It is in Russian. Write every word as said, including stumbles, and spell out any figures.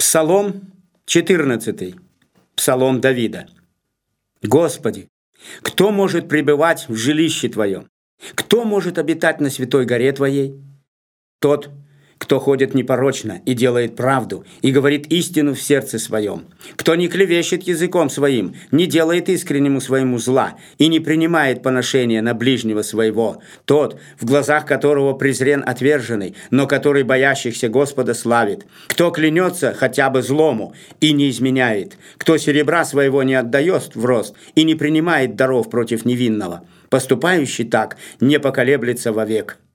Псалом четырнадцатый. Псалом Давида. Господи, кто может пребывать в жилище Твоем? Кто может обитать на святой горе Твоей? Тот, кто ходит непорочно и делает правду, и говорит истину в сердце своем, кто не клевещет языком своим, не делает искреннему своему зла и не принимает поношения на ближнего своего, тот, в глазах которого презрен отверженный, но который боящихся Господа славит, кто клянется хотя бы злому и не изменяет, кто серебра своего не отдает в рост и не принимает даров против невинного, поступающий так не поколеблется вовек.